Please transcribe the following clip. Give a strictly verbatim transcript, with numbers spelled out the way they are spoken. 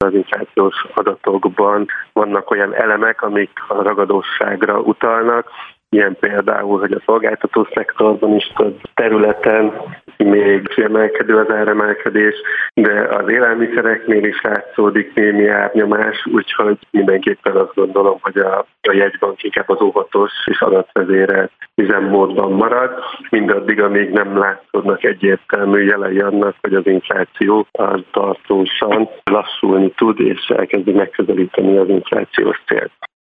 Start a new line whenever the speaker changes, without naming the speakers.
az inflációs adatokban vannak olyan elemek, amik a ragadóságra utalnak, ilyen például, hogy a szolgáltató szektorban is több területen még emelkedő az áremelkedés, de az élelmiszereknél is látszódik némi árnyomás, úgyhogy mindenképpen azt gondolom, hogy a, a jegybank inkább az óvatos és adatvezérelt üzemmódban marad, mindaddig, amíg nem látszódnak egyértelmű jelei annak, hogy az infláció az tartósan lassulni tud, és elkezdi megközelíteni az inflációs célt.